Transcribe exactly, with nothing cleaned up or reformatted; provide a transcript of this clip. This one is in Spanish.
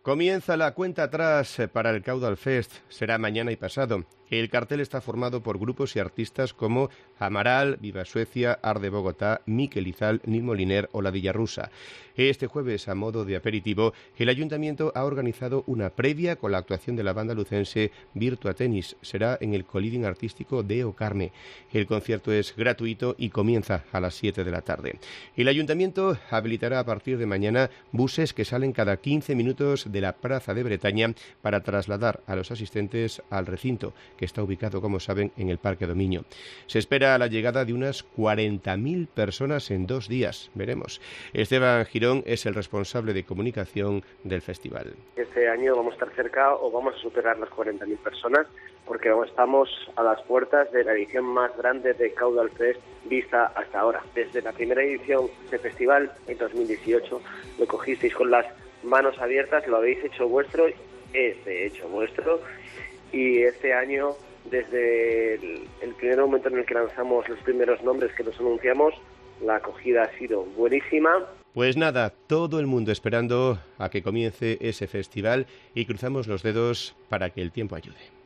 Comienza la cuenta atrás para el Caudal Fest. Será mañana y pasado. El cartel está formado por grupos y artistas como Amaral, Viva Suecia, Arde Bogotá, Miquel Izal, Nil Moliner o La Villarrusa. Este jueves, a modo de aperitivo, el Ayuntamiento ha organizado una previa con la actuación de la banda lucense Virtua Tennis. Será en el Coliving Artístico de Ocarne. El concierto es gratuito y comienza a las siete de la tarde. El Ayuntamiento habilitará a partir de mañana buses que salen cada quince minutos de la Plaza de Bretaña para trasladar a los asistentes al recinto, que está ubicado, como saben, en el Parque Dominio. Se espera la llegada de unas cuarenta mil personas en dos días. Veremos. Esteban Girón es el responsable de comunicación del festival. Este año vamos a estar cerca o vamos a superar las cuarenta mil personas porque estamos a las puertas de la edición más grande de Caudal Fest vista hasta ahora. Desde la primera edición del festival, en dos mil dieciocho, lo cogisteis con las manos abiertas, lo habéis hecho vuestro, es de hecho vuestro, y este año, desde el, el primer momento en el que lanzamos los primeros nombres que los anunciamos, la acogida ha sido buenísima. Pues nada, todo el mundo esperando a que comience ese festival y cruzamos los dedos para que el tiempo ayude.